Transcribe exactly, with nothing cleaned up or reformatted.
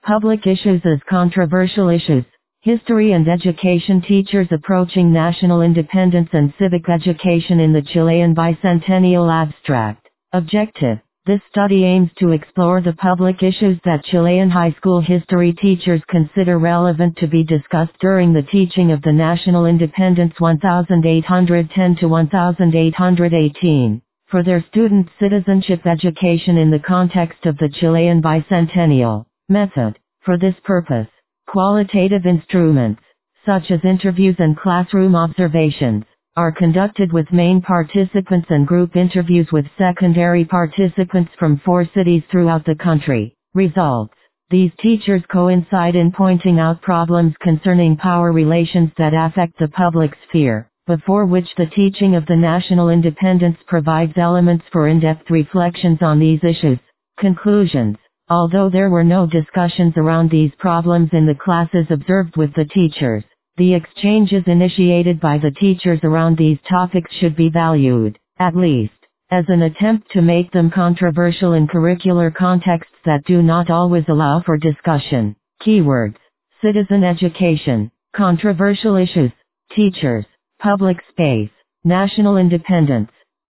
Public issues as controversial issues. History and education teachers approaching national independence and civic education in the Chilean bicentennial abstract. Objective. This study aims to explore the public issues that Chilean high school history teachers consider relevant to be discussed during the teaching of the national independence eighteen ten to eighteen eighteen, for their student citizenship education in the context of the Chilean bicentennial. Method. For this purpose, qualitative instruments, such as interviews and classroom observations, are conducted with main participants and group interviews with secondary participants from four cities throughout the country. Results. These teachers coincide in pointing out problems concerning power relations that affect the public sphere, before which the teaching of the national independence provides elements for in-depth reflections on these issues. Conclusions. Although there were no discussions around these problems in the classes observed with the teachers, the exchanges initiated by the teachers around these topics should be valued, at least, as an attempt to make them controversial in curricular contexts that do not always allow for discussion. Keywords. Citizen education, controversial issues, teachers, public space, national independence.